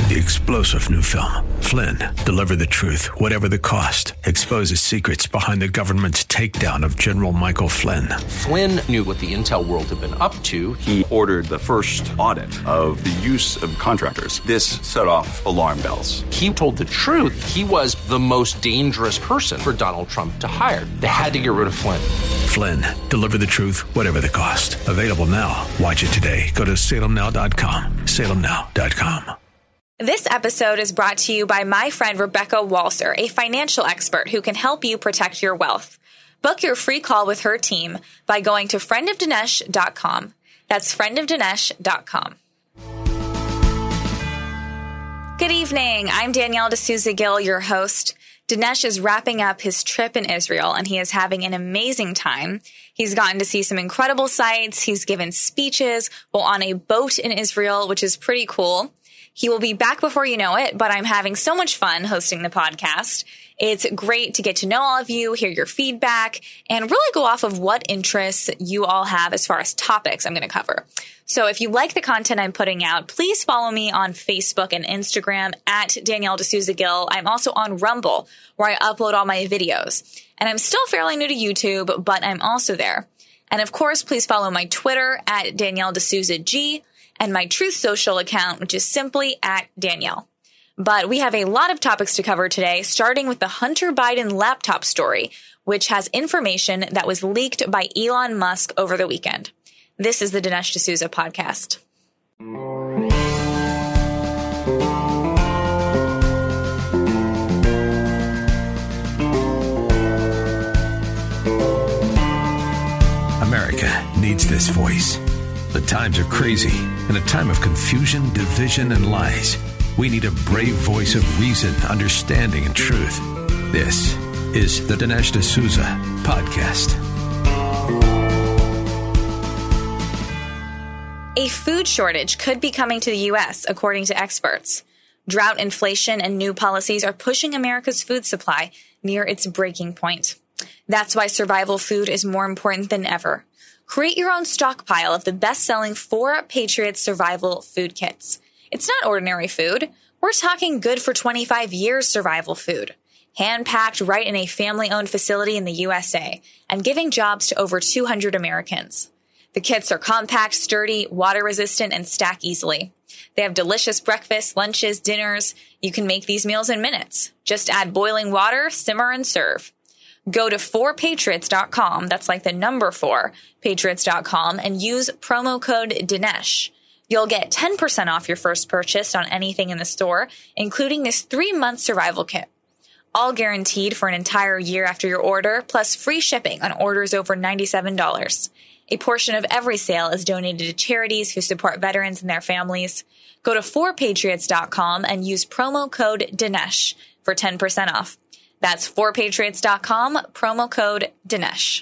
The explosive new film, Flynn, deliver the truth, whatever the cost, exposes secrets behind the government's takedown of General Michael Flynn. Flynn knew what the intel world had been up to. He ordered the first audit of the use of contractors. This set off alarm bells. He told the truth. He was the most dangerous person for Donald Trump to hire. They had to get rid of Flynn. Flynn, deliver the truth, whatever the cost. Available now. Watch it today. Go to salemnow.com. salemnow.com. This episode is brought to you by my friend Rebecca Walser, a financial expert who can help you protect your wealth. Book your free call with her team by going to friendofdinesh.com. That's friendofdinesh.com. Good evening. I'm Danielle D'Souza Gill, your host. Dinesh is wrapping up his trip in Israel, and he is having an amazing time. He's gotten to see some incredible sights. He's given speeches while on a boat in Israel, which is pretty cool. He will be back before you know it, but I'm having so much fun hosting the podcast. It's great to get to know all of you, hear your feedback, and really go off of what interests you all have as far as topics I'm going to cover. So if you like the content I'm putting out, please follow me on Facebook and Instagram at Danielle D'Souza Gill. I'm also on Rumble, where I upload all my videos. And I'm still fairly new to YouTube, but I'm also there. And of course, please follow my Twitter at Danielle D'Souza G, and my Truth Social account, which is simply at Danielle. But we have a lot of topics to cover today, starting with the Hunter Biden laptop story, which has information that was leaked by Elon Musk over the weekend. This is the Dinesh D'Souza podcast. America needs this voice. The times are crazy. In a time of confusion, division, and lies, we need a brave voice of reason, understanding, and truth. This is the Dinesh D'Souza podcast. A food shortage could be coming to the U.S., according to experts. Drought, inflation, and new policies are pushing America's food supply near its breaking point. That's why survival food is more important than ever. Create your own stockpile of the best-selling 4 Patriot survival food kits. It's not ordinary food. We're talking good for 25 years survival food. Hand-packed right in a family-owned facility in the USA and giving jobs to over 200 Americans. The kits are compact, sturdy, water-resistant, and stack easily. They have delicious breakfasts, lunches, dinners. You can make these meals in minutes. Just add boiling water, simmer, and serve. Go to 4patriots.com, that's like the number 4, patriots.com, and use promo code Dinesh. You'll get 10% off your first purchase on anything in the store, including this 3-month survival kit. All guaranteed for an entire year after your order, plus free shipping on orders over $97. A portion of every sale is donated to charities who support veterans and their families. Go to 4patriots.com and use promo code Dinesh for 10% off. That's 4patriots.com, promo code Dinesh.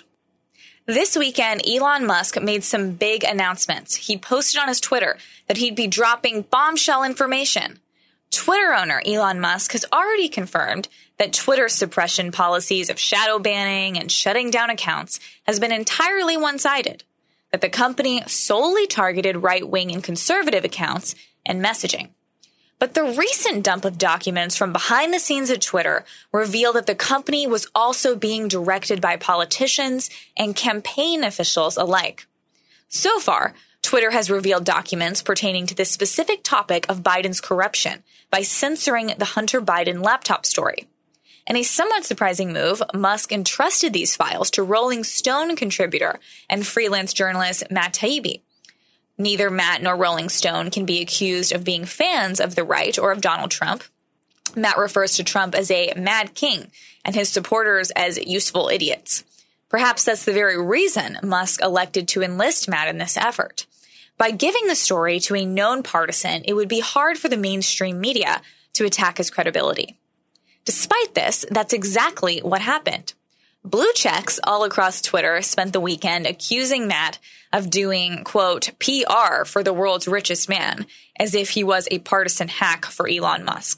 This weekend, Elon Musk made some big announcements. He posted on his Twitter that he'd be dropping bombshell information. Twitter owner Elon Musk has already confirmed that Twitter's suppression policies of shadow banning and shutting down accounts has been entirely one-sided, that the company solely targeted right-wing and conservative accounts and messaging. But the recent dump of documents from behind the scenes at Twitter reveal that the company was also being directed by politicians and campaign officials alike. So far, Twitter has revealed documents pertaining to the specific topic of Biden's corruption by censoring the Hunter Biden laptop story. In a somewhat surprising move, Musk entrusted these files to Rolling Stone contributor and freelance journalist Matt Taibbi. Neither Matt nor Rolling Stone can be accused of being fans of the right or of Donald Trump. Matt refers to Trump as a mad king and his supporters as useful idiots. Perhaps that's the very reason Musk elected to enlist Matt in this effort. By giving the story to a known partisan, it would be hard for the mainstream media to attack his credibility. Despite this, that's exactly what happened. Blue checks all across Twitter spent the weekend accusing Matt of doing, quote, PR for the world's richest man, as if he was a partisan hack for Elon Musk.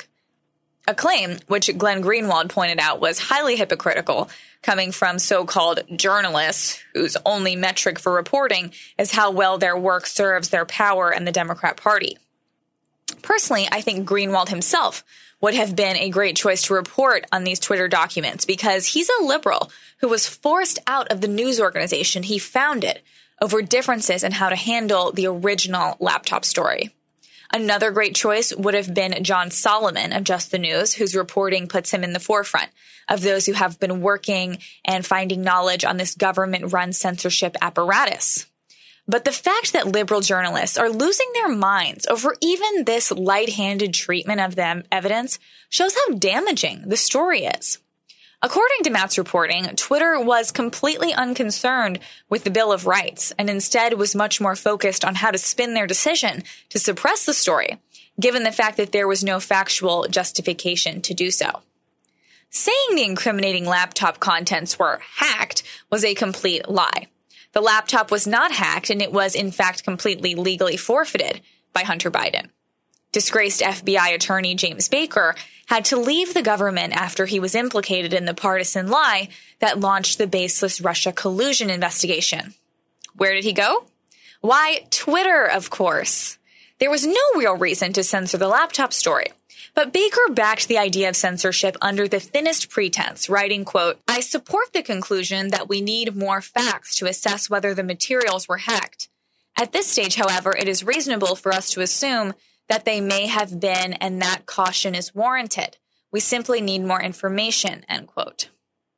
A claim, which Glenn Greenwald pointed out was highly hypocritical, coming from so-called journalists whose only metric for reporting is how well their work serves their power and the Democrat Party. Personally, I think Greenwald himself would have been a great choice to report on these Twitter documents because he's a liberal who was forced out of the news organization he founded over differences in how to handle the original laptop story. Another great choice would have been John Solomon of Just the News, whose reporting puts him in the forefront of those who have been working and finding knowledge on this government-run censorship apparatus. But the fact that liberal journalists are losing their minds over even this light-handed treatment of them evidence shows how damaging the story is. According to Matt's reporting, Twitter was completely unconcerned with the Bill of Rights and instead was much more focused on how to spin their decision to suppress the story, given the fact that there was no factual justification to do so. Saying the incriminating laptop contents were hacked was a complete lie. The laptop was not hacked, and it was, in fact, completely legally forfeited by Hunter Biden. Disgraced FBI attorney James Baker had to leave the government after he was implicated in the partisan lie that launched the baseless Russia collusion investigation. Where did he go? Why, Twitter, of course. There was no real reason to censor the laptop story. But Baker backed the idea of censorship under the thinnest pretense, writing, quote, "I support the conclusion that we need more facts to assess whether the materials were hacked. At this stage, however, it is reasonable for us to assume that they may have been, and that caution is warranted. We simply need more information," end quote.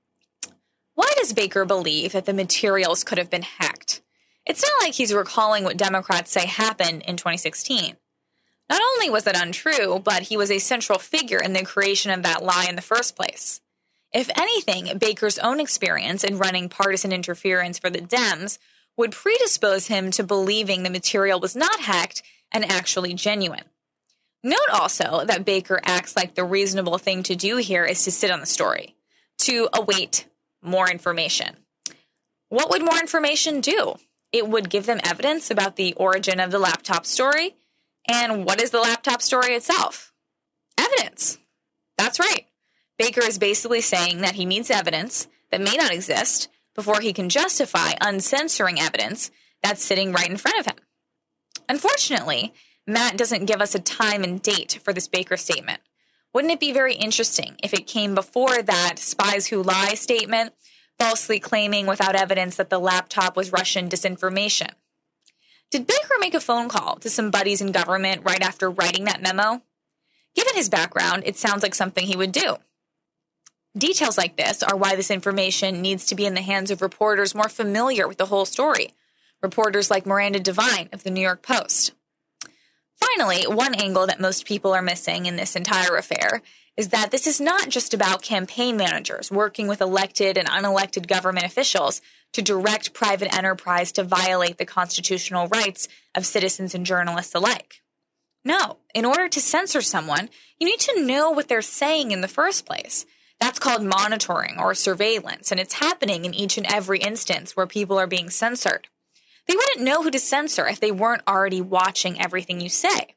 Why does Baker believe that the materials could have been hacked? It's not like he's recalling what Democrats say happened in 2016. Not only was that untrue, but he was a central figure in the creation of that lie in the first place. If anything, Baker's own experience in running partisan interference for the Dems would predispose him to believing the material was not hacked and actually genuine. Note also that Baker acts like the reasonable thing to do here is to sit on the story, to await more information. What would more information do? It would give them evidence about the origin of the laptop story. And what is the laptop story itself? Evidence. That's right. Baker is basically saying that he needs evidence that may not exist before he can justify uncensoring evidence that's sitting right in front of him. Unfortunately, Matt doesn't give us a time and date for this Baker statement. Wouldn't it be very interesting if it came before that spies who lie statement, falsely claiming without evidence that the laptop was Russian disinformation? Did Baker make a phone call to some buddies in government right after writing that memo? Given his background, it sounds like something he would do. Details like this are why this information needs to be in the hands of reporters more familiar with the whole story. Reporters like Miranda Devine of the New York Post. Finally, one angle that most people are missing in this entire affair is that this is not just about campaign managers working with elected and unelected government officials to direct private enterprise to violate the constitutional rights of citizens and journalists alike. No, in order to censor someone, you need to know what they're saying in the first place. That's called monitoring or surveillance, and it's happening in each and every instance where people are being censored. They wouldn't know who to censor if they weren't already watching everything you say.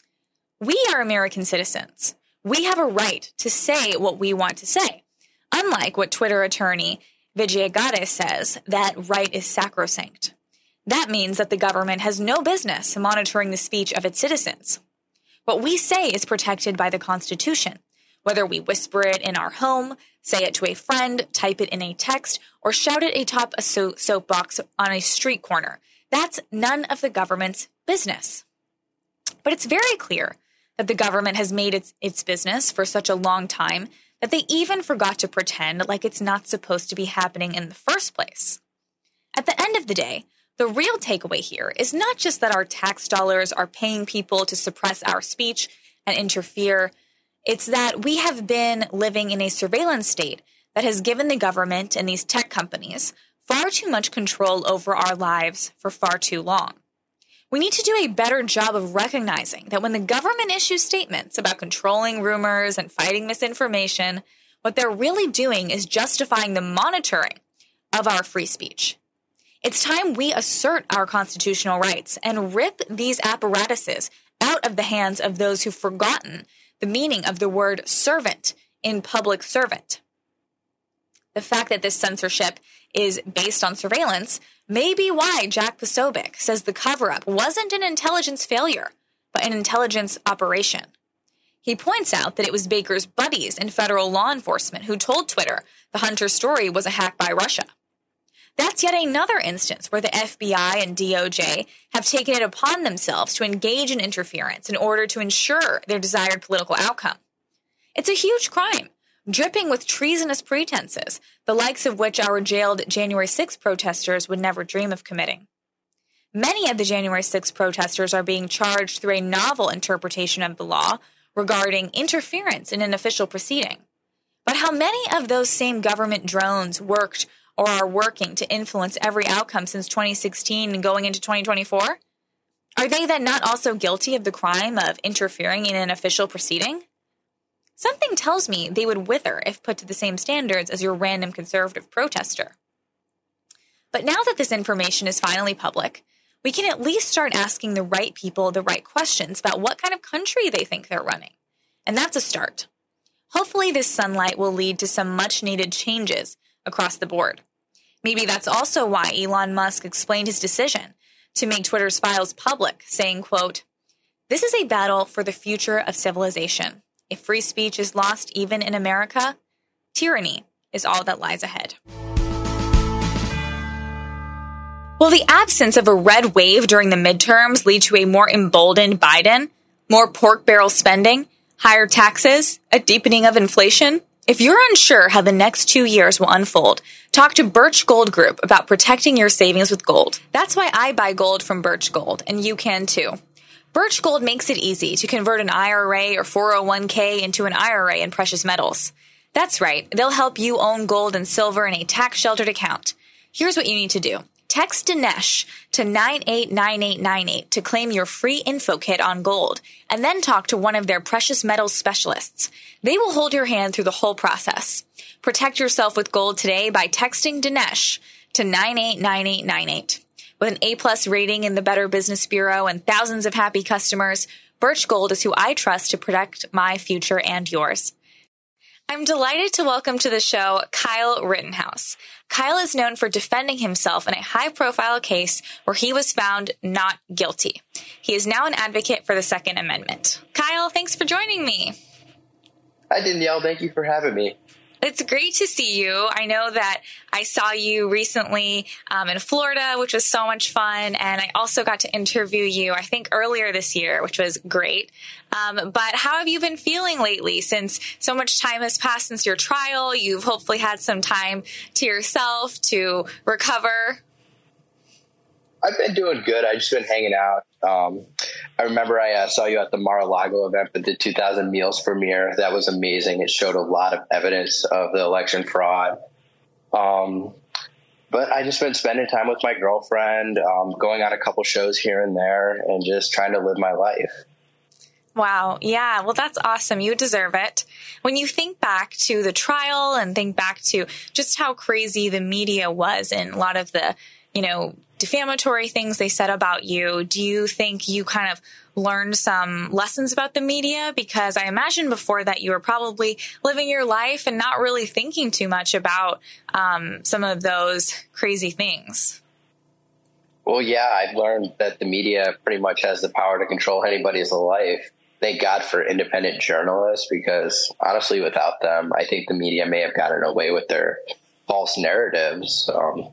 We are American citizens. We have a right to say what we want to say, unlike what Twitter attorney Vijay Gadde says, that right is sacrosanct. That means that the government has no business monitoring the speech of its citizens. What we say is protected by the Constitution, whether we whisper it in our home, say it to a friend, type it in a text, or shout it atop a soapbox on a street corner. That's none of the government's business. But it's very clear that the government has made its business for such a long time that they even forgot to pretend like it's not supposed to be happening in the first place. At the end of the day, the real takeaway here is not just that our tax dollars are paying people to suppress our speech and interfere. It's that we have been living in a surveillance state that has given the government and these tech companies far too much control over our lives for far too long. We need to do a better job of recognizing that when the government issues statements about controlling rumors and fighting misinformation, what they're really doing is justifying the monitoring of our free speech. It's time we assert our constitutional rights and rip these apparatuses out of the hands of those who've forgotten the meaning of the word servant in public servant. The fact that this censorship is based on surveillance may be why Jack Posobiec says the cover-up wasn't an intelligence failure, but an intelligence operation. He points out that it was Baker's buddies in federal law enforcement who told Twitter the Hunter story was a hack by Russia. That's yet another instance where the FBI and DOJ have taken it upon themselves to engage in interference in order to ensure their desired political outcome. It's a huge crime, dripping with treasonous pretenses, the likes of which our jailed January 6 protesters would never dream of committing. Many of the January 6 protesters are being charged through a novel interpretation of the law regarding interference in an official proceeding. But how many of those same government drones worked or are working to influence every outcome since 2016 and going into 2024? Are they then not also guilty of the crime of interfering in an official proceeding? Something tells me they would wither if put to the same standards as your random conservative protester. But now that this information is finally public, we can at least start asking the right people the right questions about what kind of country they think they're running. And that's a start. Hopefully this sunlight will lead to some much-needed changes across the board. Maybe that's also why Elon Musk explained his decision to make Twitter's files public, saying, quote, "This is a battle for the future of civilization. If free speech is lost even in America, tyranny is all that lies ahead." Will the absence of a red wave during the midterms lead to a more emboldened Biden, more pork barrel spending, higher taxes, a deepening of inflation? If you're unsure how the next 2 years will unfold, talk to Birch Gold Group about protecting your savings with gold. That's why I buy gold from Birch Gold, and you can too. Birch Gold makes it easy to convert an IRA or 401k into an IRA in precious metals. That's right, they'll help you own gold and silver in a tax-sheltered account. Here's what you need to do. Text Dinesh to 989898 to claim your free info kit on gold, and then talk to one of their precious metals specialists. They will hold your hand through the whole process. Protect yourself with gold today by texting Dinesh to 989898. With an A+ rating in the Better Business Bureau and thousands of happy customers, Birch Gold is who I trust to protect my future and yours. I'm delighted to welcome to the show Kyle Rittenhouse. Kyle is known for defending himself in a high-profile case where he was found not guilty. He is now an advocate for the Second Amendment. Kyle, thanks for joining me. Hi, Danielle. Thank you for having me. It's great to see you. I know that I saw you recently in Florida, which was so much fun. And I also got to interview you, I think, earlier this year, which was great. But how have you been feeling lately since so much time has passed since your trial? You've hopefully had some time to yourself to recover. I've been doing good. I've just been hanging out. I remember I saw you at the Mar-a-Lago event for the 2000 Meals premiere. That was amazing. It showed a lot of evidence of the election fraud. But I just been spending time with my girlfriend, going on a couple shows here and there, and just trying to live my life. Wow. Yeah. Well, that's awesome. You deserve it. When you think back to the trial and think back to just how crazy the media was and a lot of the, defamatory things they said about you, do you think you kind of learned some lessons about the media? Because I imagine before that you were probably living your life and not really thinking too much about some of those crazy things. Well, yeah, I've learned that the media pretty much has the power to control anybody's life. Thank God for independent journalists, because honestly, without them, I think the media may have gotten away with their false narratives.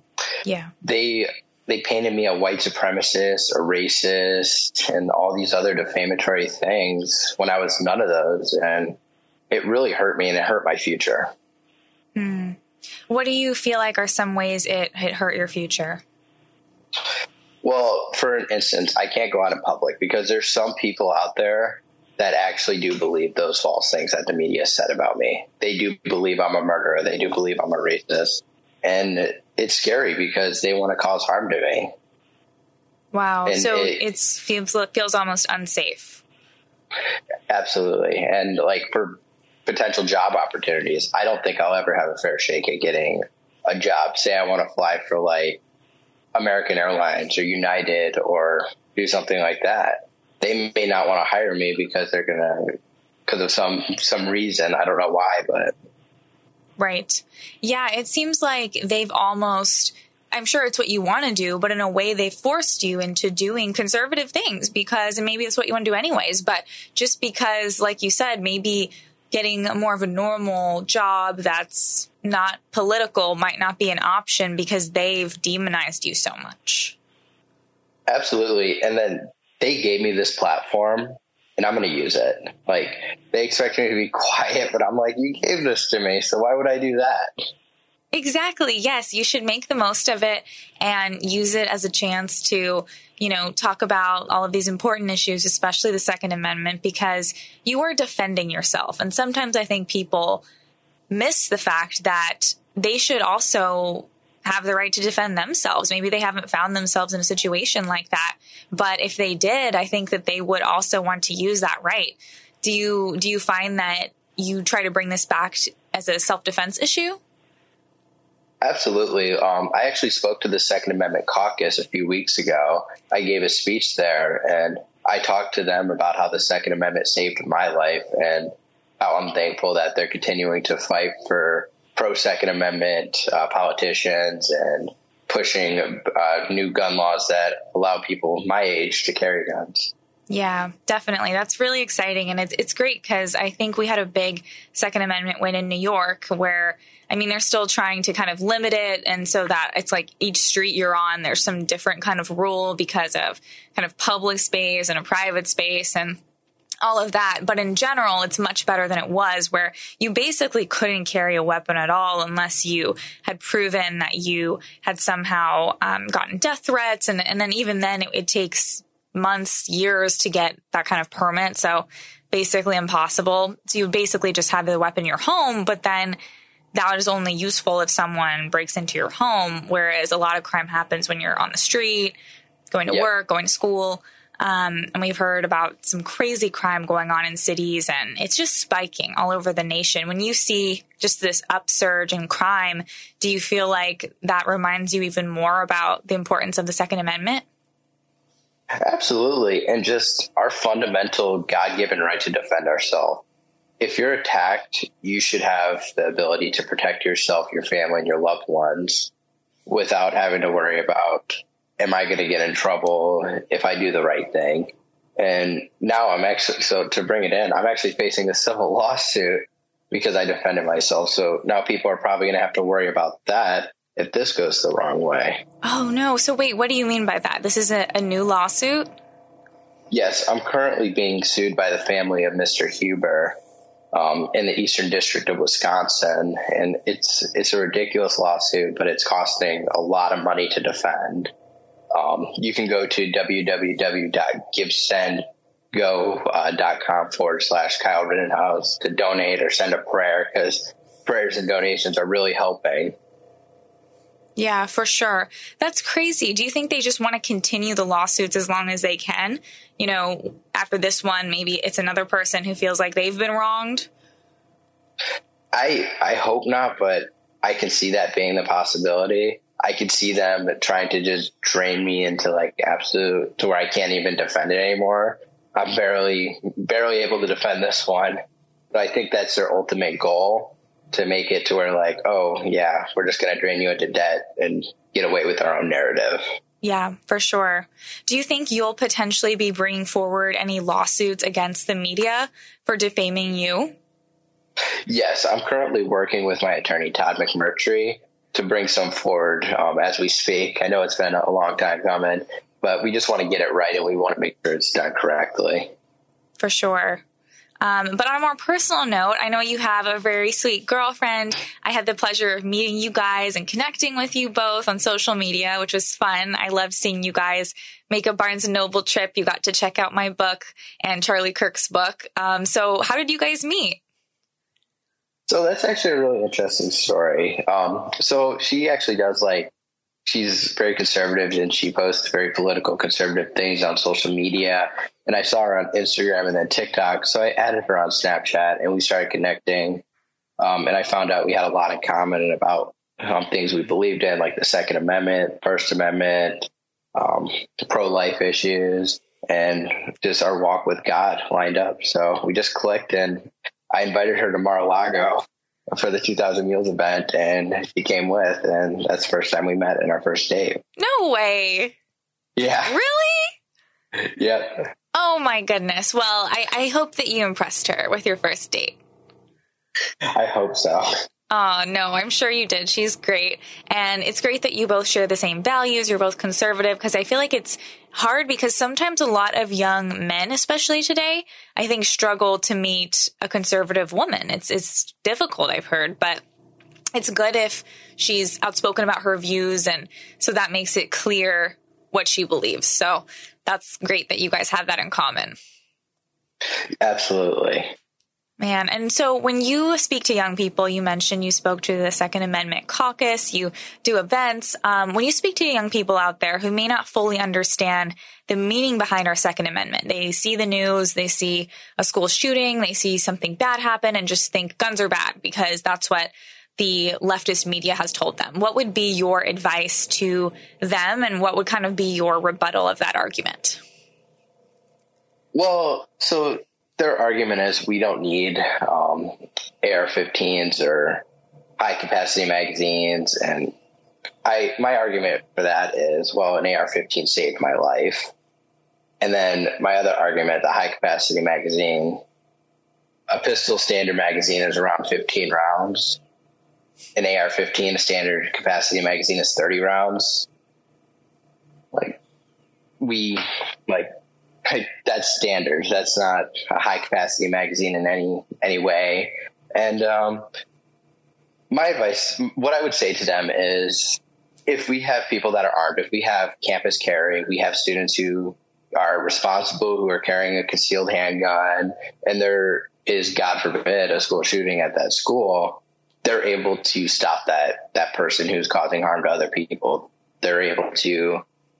They painted me a white supremacist, a racist, and all these other defamatory things when I was none of those. And it really hurt me, and it hurt my future. What do you feel like are some ways it hurt your future? Well, for instance, I can't go out in public because there's some people out there that actually do believe those false things that the media said about me. They do believe I'm a murderer. They do believe I'm a racist. And it's scary because they want to cause harm to me. Wow. And so it feels almost unsafe. Absolutely. And for potential job opportunities, I don't think I'll ever have a fair shake at getting a job. Say I want to fly for American Airlines or United or do something like that. They may not want to hire me because because of some reason. I don't know why, but. Right. Yeah, it seems like they've almost I'm sure it's what you want to do, but in a way they forced you into doing conservative things because, and maybe it's what you want to do anyways, but just because, like you said, maybe getting more of a normal job that's not political might not be an option because they've demonized you so much. Absolutely. And then they gave me this platform and I'm going to use it. Like, they expect me to be quiet, but I'm like, you gave this to me, so why would I do that? Exactly. Yes, you should make the most of it and use it as a chance to, talk about all of these important issues, especially the Second Amendment, because you are defending yourself. And sometimes I think people miss the fact that they should also have the right to defend themselves. Maybe they haven't found themselves in a situation like that. But if they did, I think that they would also want to use that right. Do you find that you try to bring this back as a self-defense issue? Absolutely. I actually spoke to the Second Amendment Caucus a few weeks ago. I gave a speech there, and I talked to them about how the Second Amendment saved my life and how I'm thankful that they're continuing to fight for pro-Second Amendment politicians and pushing new gun laws that allow people my age to carry guns. Yeah, definitely. That's really exciting. And it's great because I think we had a big Second Amendment win in New York where, they're still trying to kind of limit it. And so that it's like each street you're on, there's some different kind of rule because of kind of public space and a private space and all of that. But in general, it's much better than it was where you basically couldn't carry a weapon at all unless you had proven that you had somehow gotten death threats. And then even then it takes months, years to get that kind of permit. So basically impossible. So you basically just have the weapon in your home, but then that is only useful if someone breaks into your home. Whereas a lot of crime happens when you're on the street, going to work, going to school. And we've heard about some crazy crime going on in cities, and it's just spiking all over the nation. When you see just this upsurge in crime, do you feel like that reminds you even more about the importance of the Second Amendment? Absolutely. And just our fundamental God-given right to defend ourselves. If you're attacked, you should have the ability to protect yourself, your family, and your loved ones without having to worry about, am I going to get in trouble if I do the right thing? And now to bring it in, I'm actually facing a civil lawsuit because I defended myself. So now people are probably going to have to worry about that if this goes the wrong way. Oh, no. So wait, what do you mean by that? This is a new lawsuit? Yes, I'm currently being sued by the family of Mr. Huber in the Eastern District of Wisconsin. And it's a ridiculous lawsuit, but it's costing a lot of money to defend. You can go to www.givesendgo.com/Kyle Rittenhouse to donate or send a prayer, because prayers and donations are really helping. Yeah, for sure. That's crazy. Do you think they just want to continue the lawsuits as long as they can? After this one, maybe it's another person who feels like they've been wronged. I hope not, but I can see that being the possibility. I could see them trying to just drain me into absolute to where I can't even defend it anymore. I'm barely able to defend this one, but I think that's their ultimate goal, to make it to where oh yeah, we're just going to drain you into debt and get away with our own narrative. Yeah, for sure. Do you think you'll potentially be bringing forward any lawsuits against the media for defaming you? Yes, I'm currently working with my attorney, Todd McMurtry, to bring some forward as we speak. I know it's been a long time coming, but we just want to get it right and we want to make sure it's done correctly. For sure. But on a more personal note, I know you have a very sweet girlfriend. I had the pleasure of meeting you guys and connecting with you both on social media, which was fun. I loved seeing you guys make a Barnes & Noble trip. You got to check out my book and Charlie Kirk's book. So how did you guys meet? So that's actually a really interesting story. So she actually does she's very conservative and she posts very political conservative things on social media. And I saw her on Instagram and then TikTok. So I added her on Snapchat and we started connecting. And I found out we had a lot in common about things we believed in, like the Second Amendment, First Amendment, pro-life issues, and just our walk with God lined up. So we just clicked and I invited her to Mar-a-Lago for the 2,000 Mules event, and she came with, and that's the first time we met in our first date. No way. Yeah. Really? Yep. Oh my goodness. Well, I hope that you impressed her with your first date. I hope so. Oh, no, I'm sure you did. She's great. And it's great that you both share the same values. You're both conservative, because I feel like it's hard because sometimes a lot of young men, especially today, I think struggle to meet a conservative woman. It's difficult, I've heard, but it's good if she's outspoken about her views. And so that makes it clear what she believes. So that's great that you guys have that in common. Absolutely. Man. And so when you speak to young people, you mentioned you spoke to the Second Amendment Caucus, you do events. When you speak to young people out there who may not fully understand the meaning behind our Second Amendment, they see the news, they see a school shooting, they see something bad happen and just think guns are bad because that's what the leftist media has told them. What would be your advice to them, and what would kind of be your rebuttal of that argument? Well, so their argument is we don't need AR-15s or high-capacity magazines, and my argument for that is, well, an AR-15 saved my life. And then my other argument, the high-capacity magazine, a pistol standard magazine is around 15 rounds. An AR-15, a standard capacity magazine, is 30 rounds. That's standard. That's not a high capacity magazine in any way. And my advice, what I would say to them is, if we have people that are armed, if we have campus carry, we have students who are responsible, who are carrying a concealed handgun, and there is, God forbid, a school shooting at that school, they're able to stop that person who's causing harm to other people. They're able to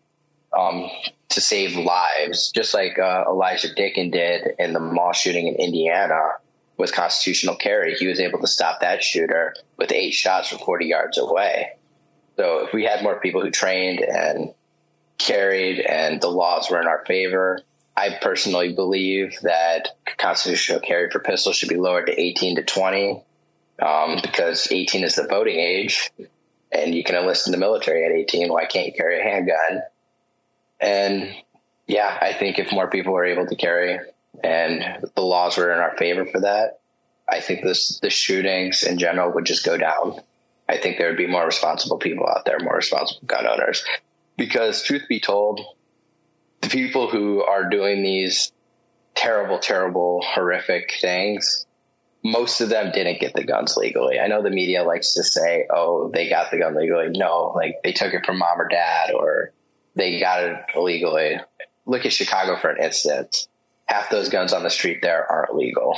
save lives, just like Elijah Dickin did in the mall shooting in Indiana with constitutional carry. He was able to stop that shooter with 8 shots from 40 yards away. So if we had more people who trained and carried and the laws were in our favor, I personally believe that constitutional carry for pistols should be lowered to 18 to 20. Because 18 is the voting age, and you can enlist in the military at 18. Why can't you carry a handgun? And yeah, I think if more people were able to carry and the laws were in our favor for that, I think the shootings in general would just go down. I think there would be more responsible people out there, more responsible gun owners. Because truth be told, the people who are doing these terrible, terrible, horrific things, most of them didn't get the guns legally. I know the media likes to say, oh, they got the gun legally. No, they took it from mom or dad, or they got it illegally. Look at Chicago for an instance. Half those guns on the street there aren't legal.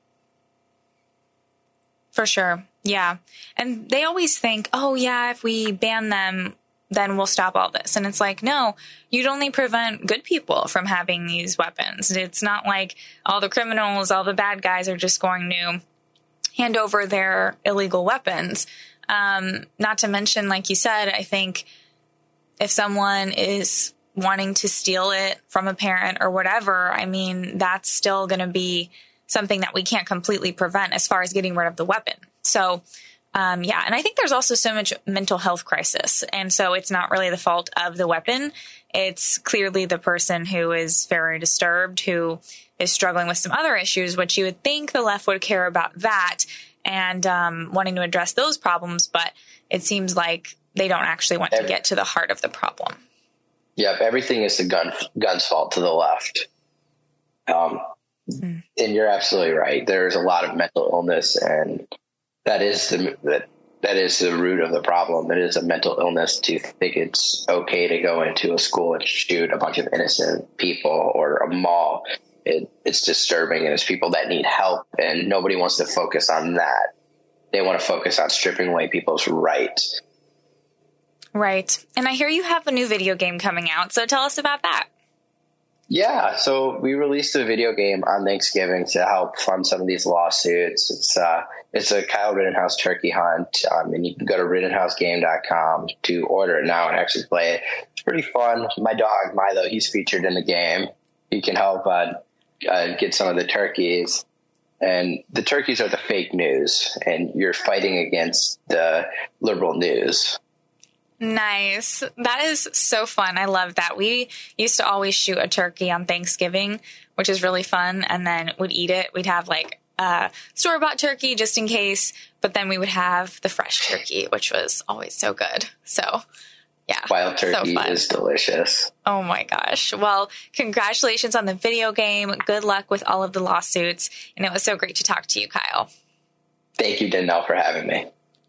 For sure. Yeah. And they always think, oh, yeah, if we ban them, then we'll stop all this. And it's like, no, you'd only prevent good people from having these weapons. It's not like all the criminals, all the bad guys are just going to hand over their illegal weapons. Not to mention, like you said, I think if someone is wanting to steal it from a parent or whatever, I mean, that's still going to be something that we can't completely prevent as far as getting rid of the weapon. So, yeah. And I think there's also so much mental health crisis. And so it's not really the fault of the weapon. It's clearly the person who is very disturbed, who is struggling with some other issues, which you would think the left would care about that and wanting to address those problems. But it seems like they don't actually want to get to the heart of the problem. Yep. Everything is the gun's fault to the left. And you're absolutely right. There's a lot of mental illness, and that is the root of the problem. It is a mental illness to think it's okay to go into a school and shoot a bunch of innocent people, or a mall. It's disturbing, and it's people that need help, and nobody wants to focus on that. They want to focus on stripping away people's rights. Right. And I hear you have a new video game coming out, so tell us about that. Yeah, so we released a video game on Thanksgiving to help fund some of these lawsuits. It's a Kyle Rittenhouse turkey hunt, and you can go to RittenhouseGame.com to order it now and actually play it. It's pretty fun. My dog, Milo, he's featured in the game. He can help get some of the turkeys. and the turkeys are the fake news, and you're fighting against the liberal news. Nice. That is so fun. I love that. We used to always shoot a turkey on Thanksgiving, which is really fun, and then we'd eat it. We'd have like a store-bought turkey just in case, but then we would have the fresh turkey, which was always so good. So yeah. Wild turkey is delicious. Oh my gosh. Well, congratulations on the video game. Good luck with all of the lawsuits. And it was so great to talk to you, Kyle. Thank you, Danielle, for having me.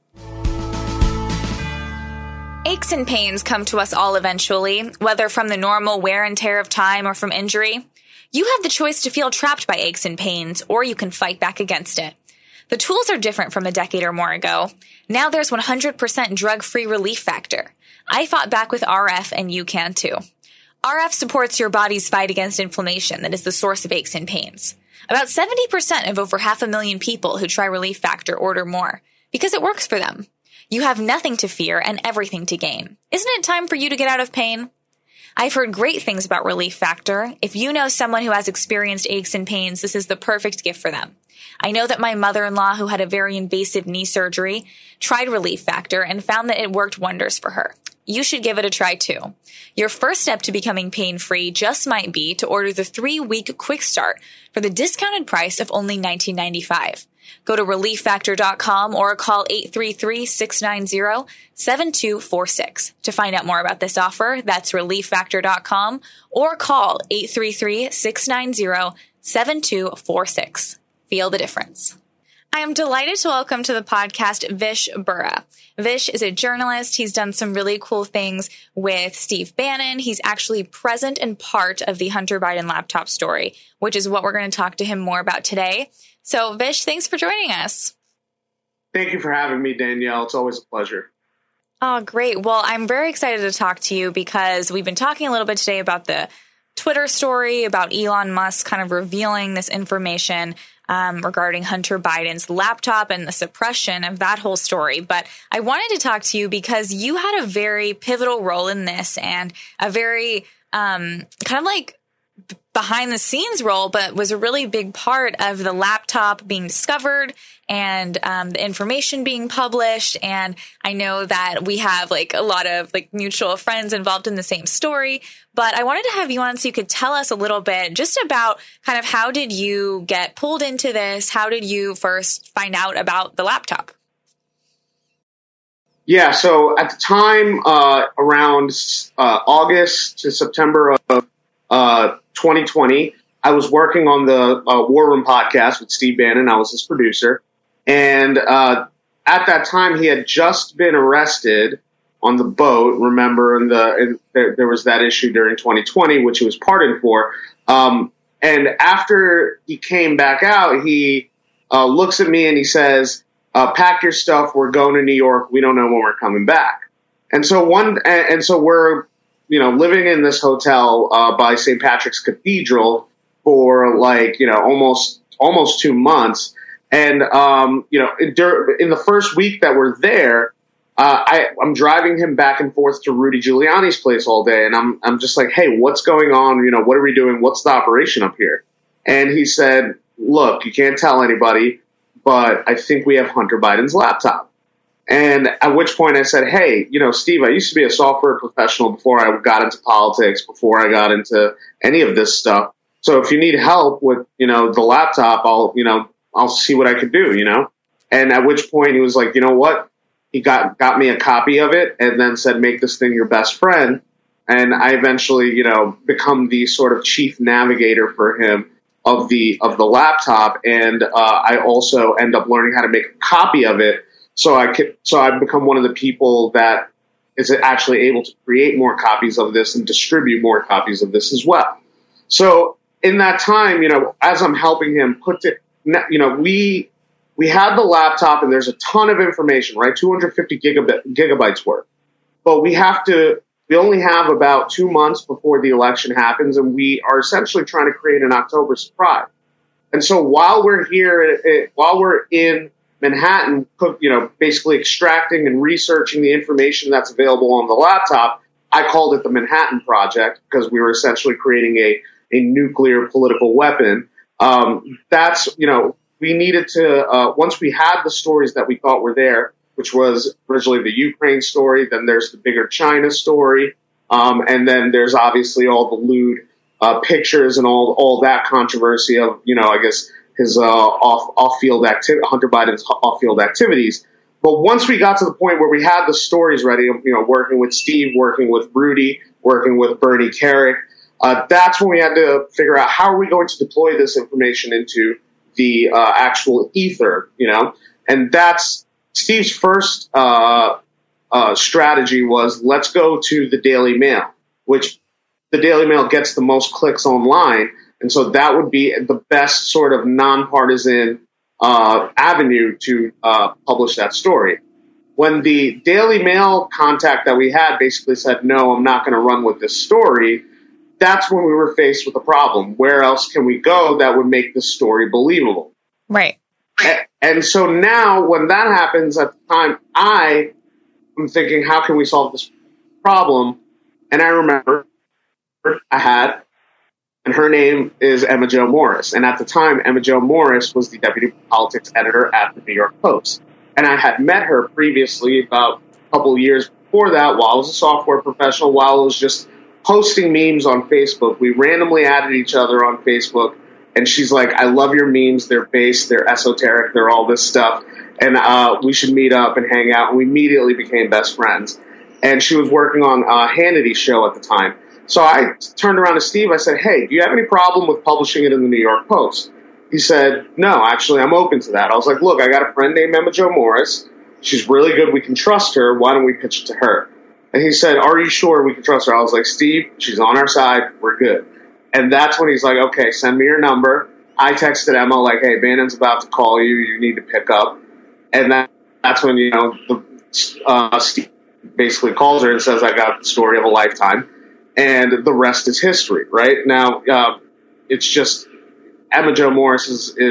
Aches and pains come to us all eventually, whether from the normal wear and tear of time or from injury. You have the choice to feel trapped by aches and pains, or you can fight back against it. The tools are different from a decade or more ago. Now there's 100% drug-free Relief Factor. I fought back with RF, and you can too. RF supports your body's fight against inflammation that is the source of aches and pains. About 70% of over 500,000 people who try Relief Factor order more, because it works for them. You have nothing to fear and everything to gain. Isn't it time for you to get out of pain? I've heard great things about Relief Factor. If you know someone who has experienced aches and pains, this is the perfect gift for them. I know that my mother-in-law, who had a very invasive knee surgery, tried Relief Factor and found that it worked wonders for her. You should give it a try too. Your first step to becoming pain-free just might be to order the 3-week quick start for the discounted price of only $19.95. Go to relieffactor.com or call 833-690-7246 to find out more about this offer. That's relieffactor.com or call 833-690-7246. Feel the difference. I am delighted to welcome to the podcast Vish Burra. Vish is a journalist. He's done some really cool things with Steve Bannon. He's actually present and part of the Hunter Biden laptop story, which is what we're going to talk to him more about today. So, Vish, thanks for joining us. Thank you for having me, Danielle. It's always a pleasure. Oh, great. Well, I'm very excited to talk to you because we've been talking a little bit today about the Twitter story, about Elon Musk kind of revealing this information regarding Hunter Biden's laptop and the suppression of that whole story. But I wanted to talk to you because you had a very pivotal role in this and a very kind of like behind the scenes role, but was a really big part of the laptop being discovered and the information being published. And I know that we have like a lot of like mutual friends involved in the same story, but I wanted to have you on so you could tell us a little bit just about kind of how did you get pulled into this? How did you first find out about the laptop? Yeah, so at the time, around August to September of 2020, I was working on the War Room podcast with Steve Bannon. I was his producer. And at that time, he had just been arrested on the boat. Remember, there was that issue during 2020, which he was pardoned for. And after he came back out, he looks at me and he says, pack your stuff. We're going to New York. We don't know when we're coming back. And so we're, living in this hotel by St. Patrick's Cathedral for almost 2 months. And, in the first week that we're there, I'm driving him back and forth to Rudy Giuliani's place all day. And I'm just like, hey, what's going on? What are we doing? What's the operation up here? And he said, look, you can't tell anybody, but I think we have Hunter Biden's laptop. And at which point I said, hey, Steve, I used to be a software professional before I got into politics, before I got into any of this stuff. So if you need help with, the laptop, I'll see what I could do, And at which point he was like, you know what? He got me a copy of it and then said, make this thing your best friend. And I eventually, become the sort of chief navigator for him of the laptop. And I also end up learning how to make a copy of it. So I've become one of the people that is actually able to create more copies of this and distribute more copies of this as well. So in that time, as I'm helping him we had the laptop and there's a ton of information, right? 250 gigabytes worth. But we only have about 2 months before the election happens, and we are essentially trying to create an October surprise. And so while we're in Manhattan, basically extracting and researching the information that's available on the laptop, I called it the Manhattan Project because we were essentially creating a nuclear political weapon. We we needed to, once we had the stories that we thought were there, which was originally the Ukraine story, then there's the bigger China story, and then there's obviously all the lewd pictures and all that controversy of, I guess his off-field activity, Hunter Biden's off-field activities. But once we got to the point where we had the stories ready, working with Steve, working with Rudy, working with Bernie Kerik, that's when we had to figure out how are we going to deploy this information into the actual ether, and that's Steve's first strategy was let's go to the Daily Mail, which the Daily Mail gets the most clicks online. And so that would be the best sort of nonpartisan avenue to publish that story. When the Daily Mail contact that we had basically said, no, I'm not going to run with this story, that's when we were faced with a problem. Where else can we go that would make this story believable? Right. And so now when that happens at the time, I'm thinking, how can we solve this problem? And I remember and her name is Emma Jo Morris. And at the time, Emma Jo Morris was the deputy politics editor at the New York Post. And I had met her previously about a couple of years before that while I was a software professional, while I was just posting memes on Facebook. We randomly added each other on Facebook. And she's like, I love your memes. They're based, they're esoteric, they're all this stuff. And we should meet up and hang out. And we immediately became best friends. And she was working on Hannity's show at the time. So I turned around to Steve. I said, hey, do you have any problem with publishing it in the New York Post? He said, no, actually, I'm open to that. I was like, look, I got a friend named Emma Jo Morris. She's really good. We can trust her. Why don't we pitch it to her? And he said, are you sure we can trust her? I was like, Steve, she's on our side. We're good. And that's when he's like, okay, send me your number. I texted Emma like, hey, Bannon's about to call you. You need to pick up. And that's when, Steve basically calls her and says, I got the story of a lifetime. And the rest is history, right? Now, it's just Emma Jo Morris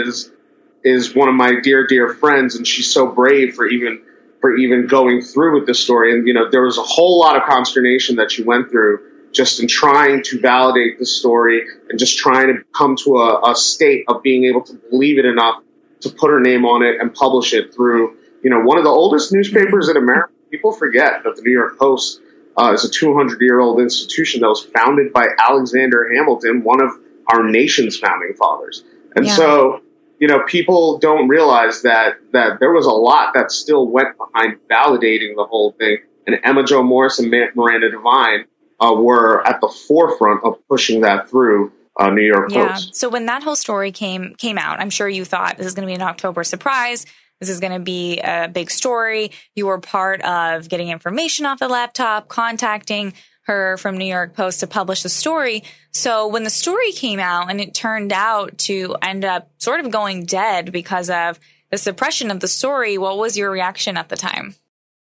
is one of my dear, dear friends, and she's so brave for even going through with this story. And, there was a whole lot of consternation that she went through just in trying to validate the story and just trying to come to a state of being able to believe it enough to put her name on it and publish it through, one of the oldest newspapers in America. People forget that the New York Post is a 200-year-old institution that was founded by Alexander Hamilton, one of our nation's founding fathers. And so, people don't realize that there was a lot that still went behind validating the whole thing. And Emma Jo Morris and Miranda Devine were at the forefront of pushing that through New York Post. So when that whole story came out, I'm sure you thought this is going to be an October surprise. This is going to be a big story. You were part of getting information off the laptop, contacting her from New York Post to publish the story. So when the story came out and it turned out to end up sort of going dead because of the suppression of the story, what was your reaction at the time?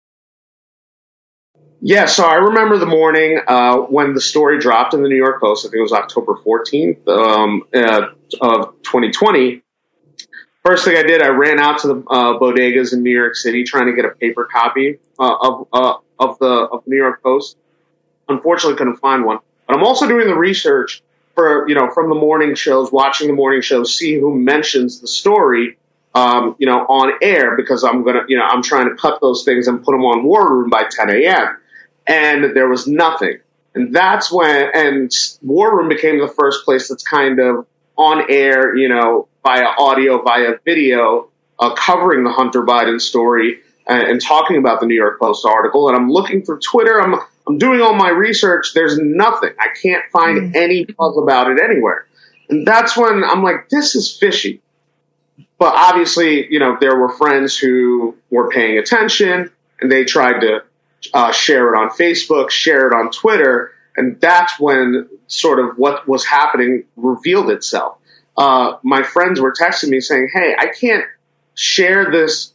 Yeah, so I remember the morning when the story dropped in the New York Post. I think it was October 14th of 2020. First thing I did, I ran out to the bodegas in New York City trying to get a paper copy of the New York Post. Unfortunately, couldn't find one. But I'm also doing the research for from the morning shows, watching the morning shows, see who mentions the story, on air, because I'm trying to cut those things and put them on War Room by 10 a.m. And there was nothing. And that's when War Room became the first place that's kind of on air, via audio, via video, covering the Hunter Biden story and talking about the New York Post article. And I'm looking through Twitter. I'm doing all my research. There's nothing. I can't find any buzz about it anywhere. And that's when I'm like, this is fishy. But obviously, there were friends who were paying attention and they tried to share it on Facebook, share it on Twitter. And that's when sort of what was happening revealed itself. My friends were texting me saying, hey, I can't share this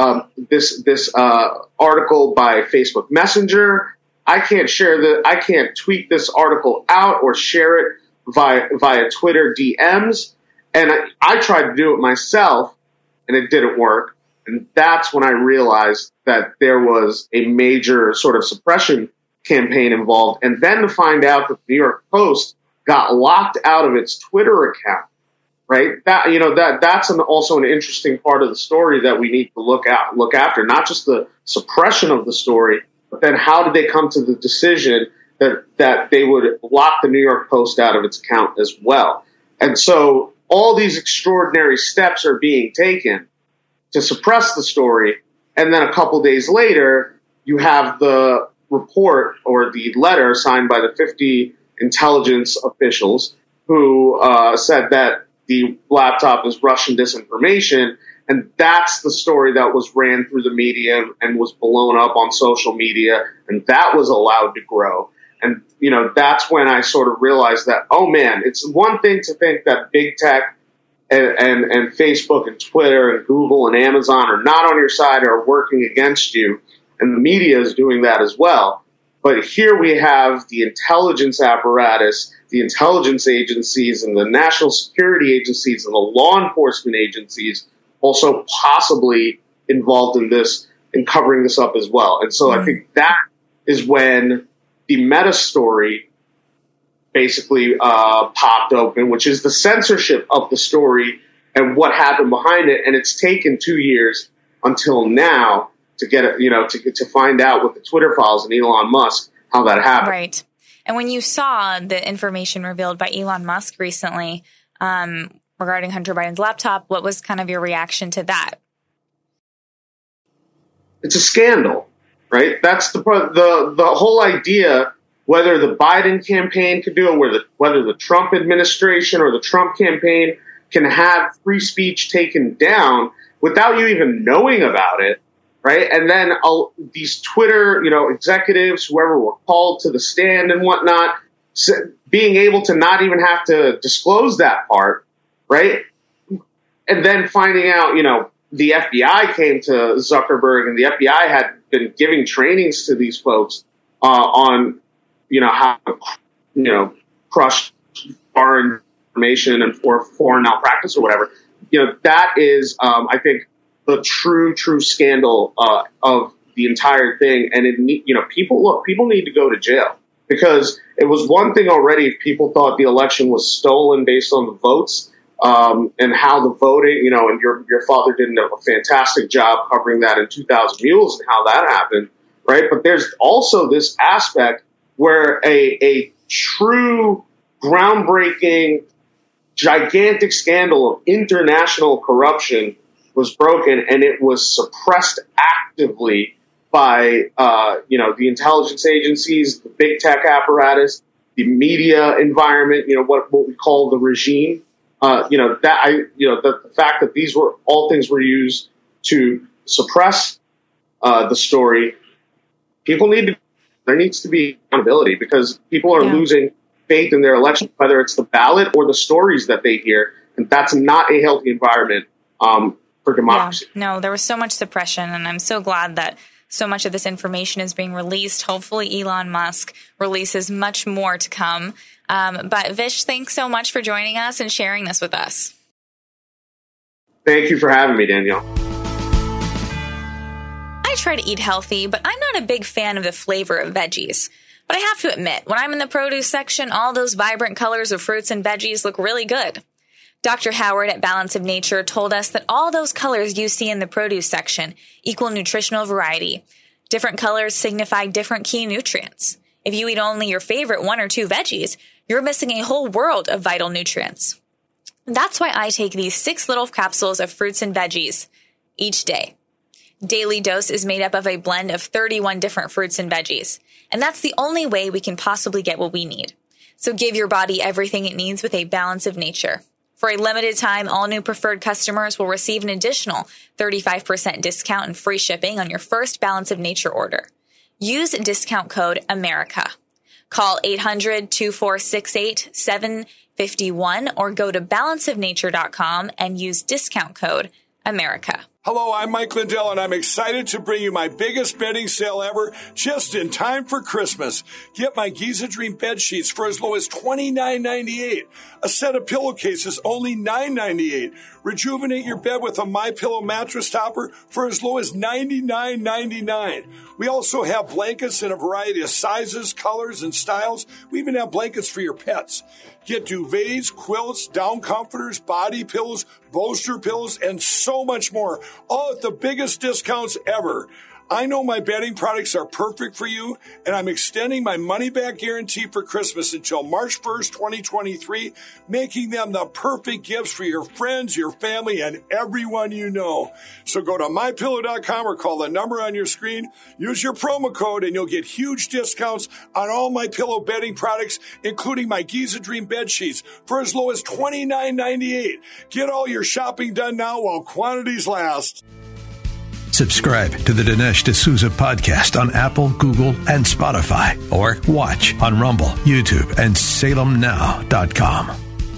article by Facebook Messenger. I can't tweet this article out or share it via Twitter DMs. And I tried to do it myself and it didn't work. And that's when I realized that there was a major sort of suppression campaign involved. And then to find out that the New York Post got locked out of its Twitter account right? That's also an interesting part of the story that we need to look after, not just the suppression of the story, but then how did they come to the decision that they would lock the New York Post out of its account as well? And so all these extraordinary steps are being taken to suppress the story. And then a couple days later, you have the report or the letter signed by the 50 intelligence officials who said that the laptop is Russian disinformation. And that's the story that was ran through the media and was blown up on social media. And that was allowed to grow. And, that's when I sort of realized that, oh man, it's one thing to think that big tech and Facebook and Twitter and Google and Amazon are not on your side or working against you. And the media is doing that as well. But here we have the intelligence apparatus, the intelligence agencies and the national security agencies and the law enforcement agencies also possibly involved in this and covering this up as well. And so I think that is when the meta story basically popped open, which is the censorship of the story and what happened behind it. And it's taken 2 years until now to get it, to find out with the Twitter files and Elon Musk how that happened. Right. And when you saw the information revealed by Elon Musk recently regarding Hunter Biden's laptop, what was kind of your reaction to that? It's a scandal, right? That's the whole idea. Whether the Biden campaign could do it, whether the Trump administration or the Trump campaign can have free speech taken down without you even knowing about it, right? And then these Twitter, executives, whoever were called to the stand and whatnot, being able to not even have to disclose that part, right? And then finding out, the FBI came to Zuckerberg and the FBI had been giving trainings to these folks on how to, crush foreign information and for foreign malpractice or whatever. That is, I think, the true scandal of the entire thing. And people need to go to jail, because it was one thing already if people thought the election was stolen based on the votes and how the voting, and your father did a fantastic job covering that in 2000 Mules and how that happened, right? But there's also this aspect where a true groundbreaking, gigantic scandal of international corruption was broken, and it was suppressed actively by, the intelligence agencies, the big tech apparatus, the media environment, what we call the regime. The fact that these were all things were used to suppress the story. There needs to be accountability, because people are losing faith in their election, whether it's the ballot or the stories that they hear. And that's not a healthy environment for democracy. Yeah. No, there was so much suppression, and I'm so glad that so much of this information is being released. Hopefully Elon Musk releases much more to come. But Vish, thanks so much for joining us and sharing this with us. Thank you for having me, Danielle. I try to eat healthy, but I'm not a big fan of the flavor of veggies. But I have to admit, when I'm in the produce section, all those vibrant colors of fruits and veggies look really good. Dr. Howard at Balance of Nature told us that all those colors you see in the produce section equal nutritional variety. Different colors signify different key nutrients. If you eat only your favorite 1 or 2 veggies, you're missing a whole world of vital nutrients. That's why I take these 6 little capsules of fruits and veggies each day. Daily Dose is made up of a blend of 31 different fruits and veggies, and that's the only way we can possibly get what we need. So give your body everything it needs with a Balance of Nature. For a limited time, all new preferred customers will receive an additional 35% discount and free shipping on your first Balance of Nature order. Use discount code AMERICA. Call 800-2468-751 or go to balanceofnature.com and use discount code AMERICA. Hello, I'm Mike Lindell, and I'm excited to bring you my biggest bedding sale ever just in time for Christmas. Get my Giza Dream bed sheets for as low as $29.98. A set of pillowcases, only $9.98. Rejuvenate your bed with a MyPillow mattress topper for as low as $99.99. We also have blankets in a variety of sizes, colors, and styles. We even have blankets for your pets. Get duvets, quilts, down comforters, body pillows, bolster pillows, and so much more, all at the biggest discounts ever. I know my bedding products are perfect for you, and I'm extending my money-back guarantee for Christmas until March 1st, 2023, making them the perfect gifts for your friends, your family, and everyone you know. So go to MyPillow.com or call the number on your screen. Use your promo code, and you'll get huge discounts on all MyPillow bedding products, including my Giza Dream bed sheets, for as low as $29.98. Get all your shopping done now while quantities last. Subscribe to the Dinesh D'Souza podcast on Apple, Google, and Spotify, or watch on Rumble, YouTube, and SalemNow.com.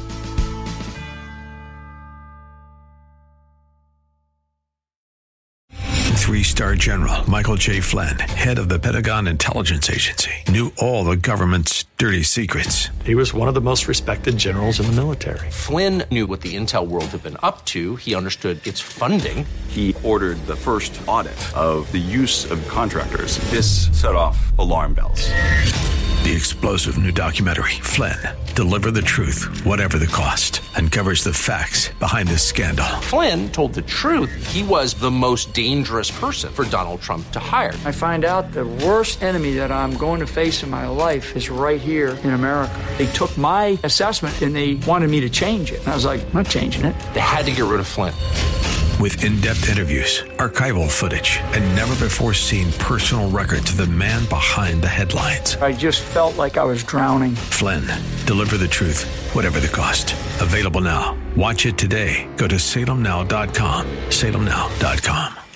Three-star General Michael J. Flynn, head of the Pentagon Intelligence Agency, knew all the government's dirty secrets. He was one of the most respected generals in the military. Flynn knew what the intel world had been up to. He understood its funding. He ordered the first audit of the use of contractors. This set off alarm bells. The explosive new documentary, Flynn, Deliver the Truth, Whatever the Cost, uncovers the facts behind this scandal. Flynn told the truth. He was the most dangerous person for Donald Trump to hire. I find out the worst enemy that I'm going to face in my life is right here in America. They took my assessment and they wanted me to change it. And I was like, I'm not changing it. They had to get rid of Flynn. With in-depth interviews, archival footage, and never-before-seen personal records of the man behind the headlines. I just felt like I was drowning. Flynn, Deliver the Truth, Whatever the Cost. Available now. Watch it today. Go to SalemNow.com. SalemNow.com.